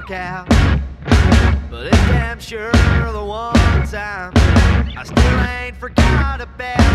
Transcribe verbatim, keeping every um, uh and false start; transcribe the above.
walk out. But it's damn sure the one time I still ain't forgot about.